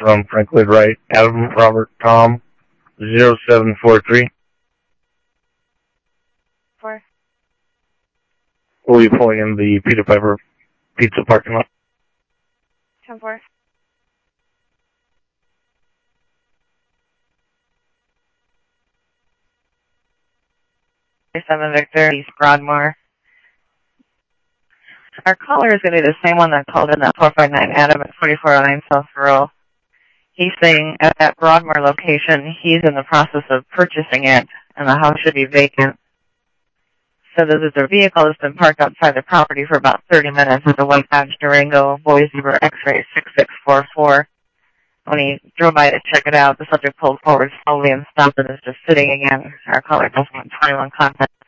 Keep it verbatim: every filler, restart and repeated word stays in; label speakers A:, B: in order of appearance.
A: from Frank Lloyd Wright, Adam Robert Tom, zero seven four three.
B: Four.
A: We'll be pulling in the Peter Piper Pizza parking lot.
B: ten four. seven Victor, East Broadmoor. Our caller is going to be the same one that called in that four five nine Adam at forty-four oh nine South Rural. He's saying at that Broadmoor location, he's in the process of purchasing it, and the house should be vacant. So there's a vehicle that's been parked outside the property for about thirty minutes with a white Dodge Durango, Boise River X-ray six six four four. When he drove by to check it out, the subject pulled forward slowly and stopped and is just sitting again. Our caller doesn't want twenty-one contact